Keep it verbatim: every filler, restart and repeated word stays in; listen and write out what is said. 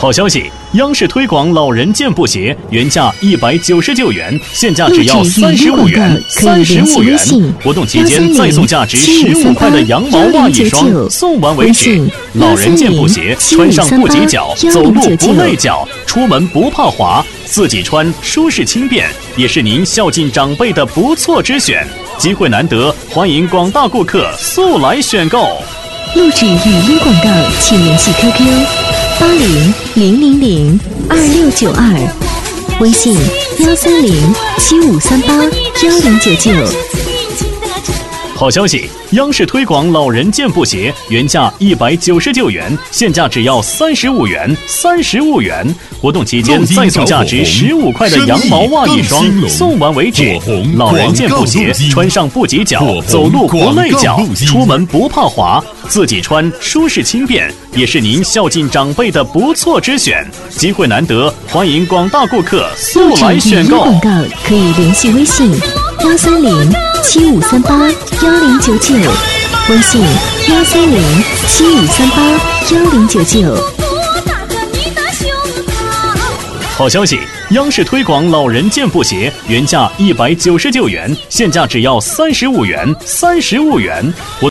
好消息！央视推广老人健步鞋，原价一百九十九元，现价只要三十五元，三十五元。活动期间再送价值十五块的羊毛袜一双，送完为止。老人健步鞋，穿上不挤脚，走路不累脚，出门不怕滑，自己穿舒适轻便，也是您孝敬长辈的不错之选。机会难得，欢迎广大顾客速来选购。 录制语音广告，请联系 Q Q 八零零零零二六九二，微信幺三零七五三八幺零九九。 好消息！央视推广老人健步鞋，原价一百九十九元，现价只要三十五元，三十五元。活动期间再送价值十五块的羊毛袜一双，送完为止。老人健步鞋，穿上不挤脚，走路不累脚，出门不怕滑，自己穿舒适轻便，也是您孝敬长辈的不错之选。机会难得，欢迎广大顾客速来选购。 广告可以联系微信幺三零七五三八幺零九九，微信幺三零七五三八幺零九九。 好消息！央视推广老人健步鞋，原价一百九十九元，现价只要三十五元，三十五元。